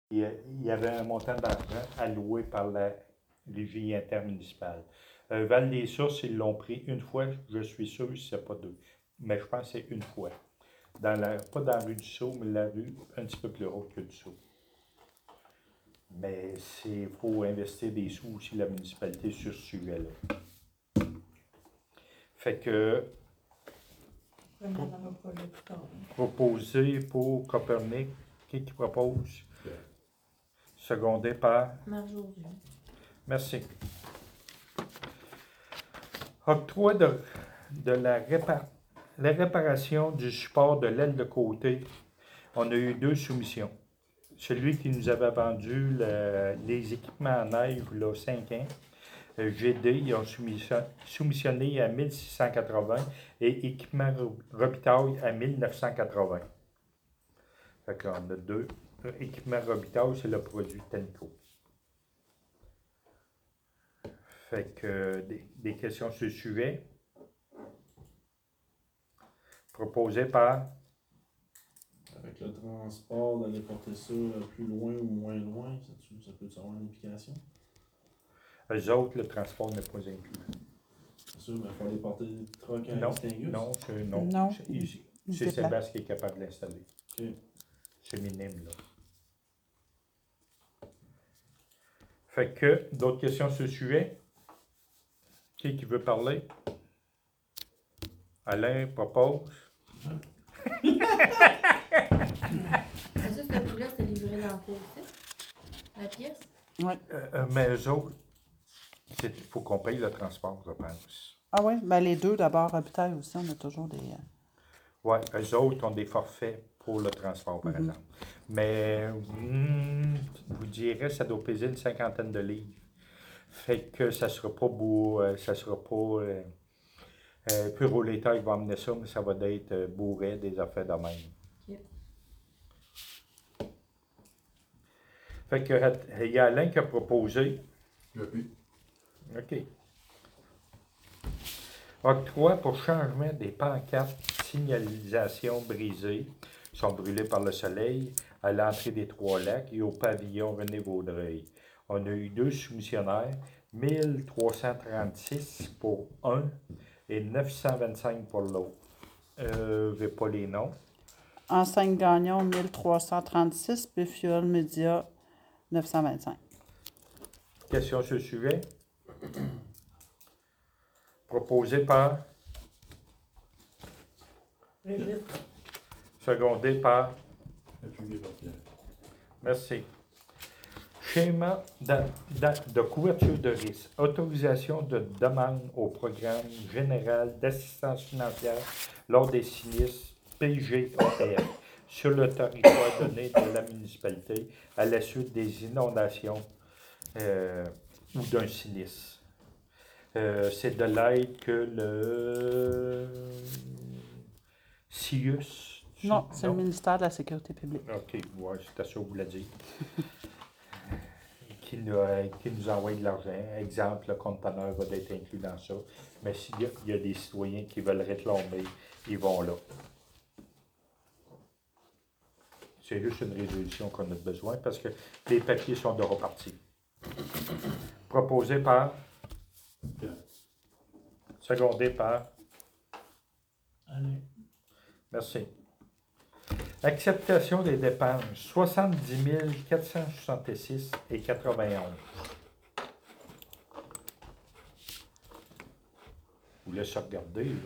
il y avait un montant d'argent alloué par la régie intermunicipale. Val-des-Sources, ils l'ont pris une fois, je suis sûr que c'est pas deux. Mais je pense que c'est une fois. Pas dans la rue du Sceau, mais la rue un petit peu plus haute que du Sceau. Mais il faut investir des sous aussi, la municipalité, sur ce sujet-là. Fait que, proposé pour Copernic, qui propose? Secondé par? Marjorie. Merci. Octroi de la réparation du support de l'aile de côté. On a eu 2 soumissions. Celui qui nous avait vendu les équipements en neige, là, 5 ans, GD, ils ont soumissionné à 1680 et équipement Robitaille à 1980. Fait que là, on a 2. Équipement Robitaille, c'est le produit Tenco. Fait que des questions sur le sujet. Proposé par? Avec le transport, d'aller porter ça plus loin ou moins loin, ça peut avoir une implication? Eux autres, le transport n'est pas inclus. C'est sûr, mais il faut aller porter des trucks à Non, Stingus? non. C'est Sébastien qui est capable de l'installer. Okay. C'est minime, là. Fait que, d'autres questions sur le sujet? Qui veut parler? Alain propose. Est-ce que ce poulet, c'était livré dans le cours aussi? La pièce? Oui. Mais eux autres, il faut qu'on paye le transport, je pense. Ah oui? Ben les deux, d'abord, Robitaille aussi, on a toujours des... Oui, eux autres ont des forfaits pour le transport, par exemple. Mais, vous direz, ça doit peser une 50aine de livres. Fait que ça sera pas beau, ça sera pas... Puro l'État, il va amener ça, mais ça va être bourré des affaires de même. Okay. Fait que, il y a Alain qui a proposé. Oui. OK. Octroi pour changement des pancartes signalisation brisées, sont brûlées par le soleil, à l'entrée des Trois-Lacs et au pavillon René Vaudreuil. On a eu 2 soumissionnaires, 1336 pour un et 925 pour l'autre. Je n'ai pas les noms. Enseigne Gagnon, 1336, puis Fiole Média, 925. Question sur le sujet? Proposé par? Secondé par? Appuyé par Pierre. Merci. Schéma de couverture de risque. Autorisation de demande au programme général d'assistance financière lors des sinistres PGOF sur le territoire donné de la municipalité à la suite des inondations ou d'un sinistre. C'est de l'aide que le CIUS. Non, c'est le ministère de la Sécurité publique. OK, ouais, c'était ça que vous l'avez dit. Qui nous envoie de l'argent. Exemple, le conteneur va être inclus dans ça. Mais s'il y a des citoyens qui veulent réclamer, ils vont là. C'est juste une résolution qu'on a besoin parce que les papiers sont de repartis. Proposé par? Pierre. Secondé par? Allez. Merci. Acceptation des dépenses, 70 466 et 91. Vous laissez regarder, là.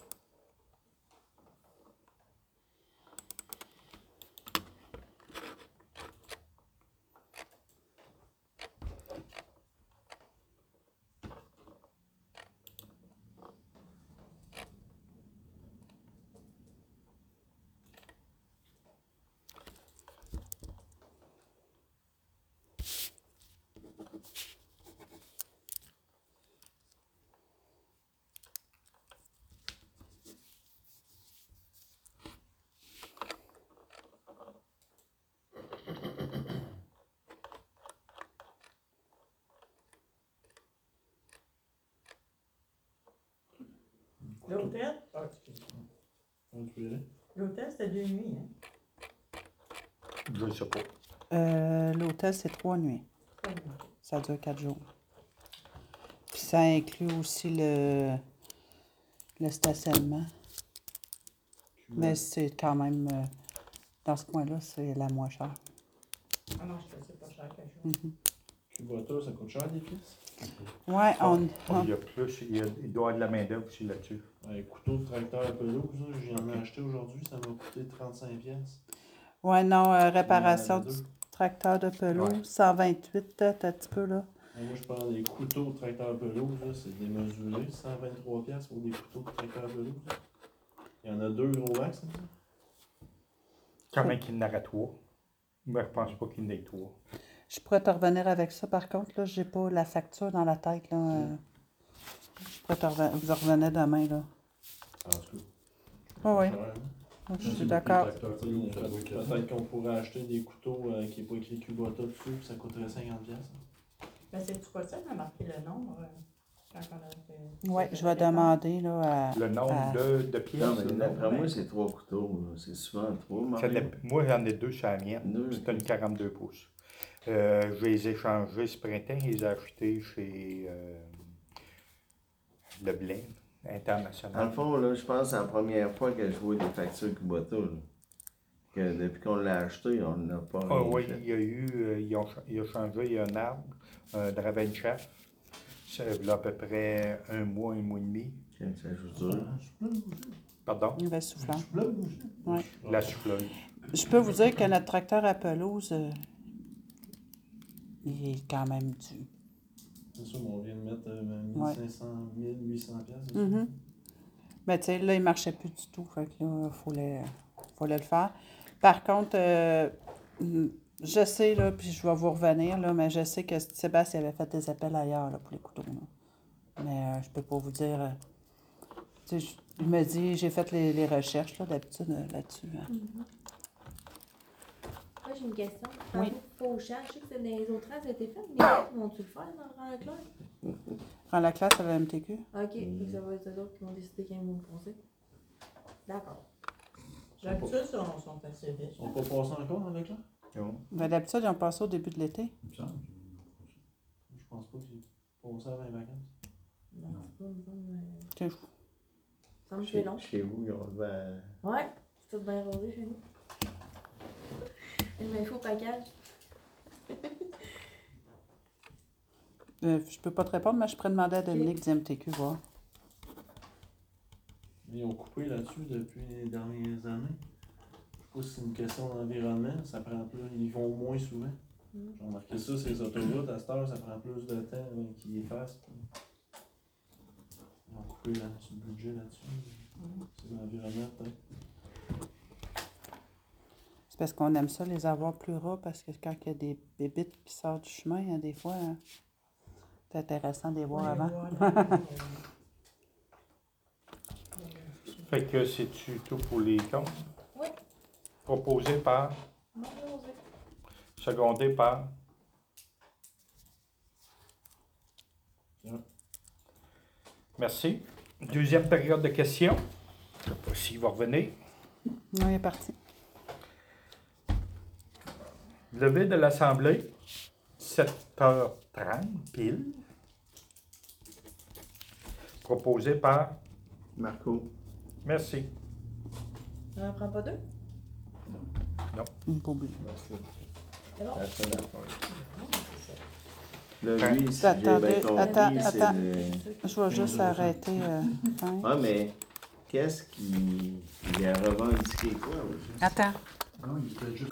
L'hôtel? Tu peux y aller? L'hôtel, c'était 2 nuits, hein? Je ne sais pas. L'hôtel, c'est 3 nuits. Ouais. Ça dure 4 jours. Puis ça inclut aussi le stationnement. Mais c'est quand même, dans ce coin-là, c'est la moins chère. Ah non, je sais pas cher qu'à jour. Kubota, ça coûte cher des pièces? Ouais, Il y a plus, il doit y avoir de la main-d'œuvre aussi là-dessus. Un couteau de tracteur à pelouse, là, j'en ai acheté aujourd'hui, ça m'a coûté 35 pièces. ouais, non, réparation Il y en a du deux. tracteur de pelouse, Ouais. 128, t'as un petit peu là. Moi, je prends des couteaux de tracteur à pelouse, là, c'est démesuré, 123 pièces pour des couteaux de tracteur à pelouse. Il y en a 2 gros max, c'est ça? Quand même qu'il y en aurait 3. Mais je pense pas qu'il y en ait 3. Je pourrais te revenir avec ça, par contre, là, j'ai pas la facture dans la tête, là. Je pourrais vous en revenir demain, là. En tout cas. Ah oui, cher, hein. je suis d'accord. Peut-être qu'on pourrait acheter des couteaux qui n'est pas écrit Kubota dessus, puis ça coûterait 50 pièces. Mais c'est-tu possible de marquer le nombre quand on a fait. Oui, je vais demander, là, à... Le nombre à- de pièces. Non, mais le d'après nombre, moi, c'est 3 couteaux. Là. C'est souvent 3, ça Mario. moi, j'en ai 2 sur la mienne. Deux, C'est une 42 pouces. Je les ai échangés ce printemps. Je les ai achetés chez Le Blaine Dans le International. fond, là, je pense que c'est la première fois que je vois des factures Kubota. Là. Que depuis qu'on l'a acheté, on n'a pas. Ah rien oui, fait. il y a eu, il a changé, il y a un arbre, un Dravenchef. Ça il y a à peu près un mois et demi. Ok, ça joue dur. Pardon, Il va soufflant. Ouais. la souffleuse. Je peux vous dire que notre tracteur à pelouse, il est quand même dû. C'est ça, mais on vient de mettre Ouais. 1500, 1800 pièces. c'est ça? Mhm. Mais tu sais, là, il marchait plus du tout. Fait que là, fallait le faire. Par contre, je sais, là, puis je vais vous revenir, là, mais je sais que Sébastien avait fait des appels ailleurs là, pour les couteaux. Là. Mais je peux pas vous dire. Tu sais, il me dit, j'ai fait les recherches là, d'habitude là-dessus. Hein. Moi, j'ai une question. Oui. Faux champ, je sais que c'est dans les autres ans, ça a été fait, mais les autres vont-tu le faire dans le rang clair? Prends la classe à la MTQ. Ok, fait que ça va être eux autres qui vont décider quand ils vont le passer. D'accord. D'habitude, ils sont assez vite. Ils sont pas passés encore avec là? Ben, d'habitude, ils ont passé au début de l'été. Il me semble. Je pense pas qu'ils passé avant les vacances. Non, c'est pas, il me semble, Tu sais, il me semble que c'est long. Chez vous, ils ont levé à... Ouais, c'est tout bien rosé chez nous. Il me faut package. je peux pas te répondre, mais je pourrais demander à Dominique du MTQ, voir. Ils ont coupé là-dessus depuis les dernières années. Je sais pas si c'est une question d'environnement, ça prend plus, ils vont moins souvent. J'ai remarqué ça, ces autoroutes, à cette heure, ça prend plus de temps qu'ils les fassent. Ils ont coupé sur le budget là-dessus. C'est l'environnement peut-être. C'est parce qu'on aime ça les avoir plus ras, parce que quand il y a des bébites qui sortent du chemin, hein, des fois, hein, c'est intéressant de les voir avant. Fait que c'est-tu tout pour les comptes? Oui. Proposé par, Non, rosé. secondé par. Bien. Merci. Deuxième période de questions. Je ne sais pas s'il va revenir. Non, il est parti. Levée de l'Assemblée, 7h30 pile. Proposé par. Marco. Merci. On n'en prend pas deux? Pas obligé. C'est bon? La seule affaire. Là, lui, si j'ai Attendez, bien compris, attends. c'est Je vais juste arrêter. fin. Ah, mais qu'est-ce qui a revendiqué quoi? Là? Attends. Non, il était juste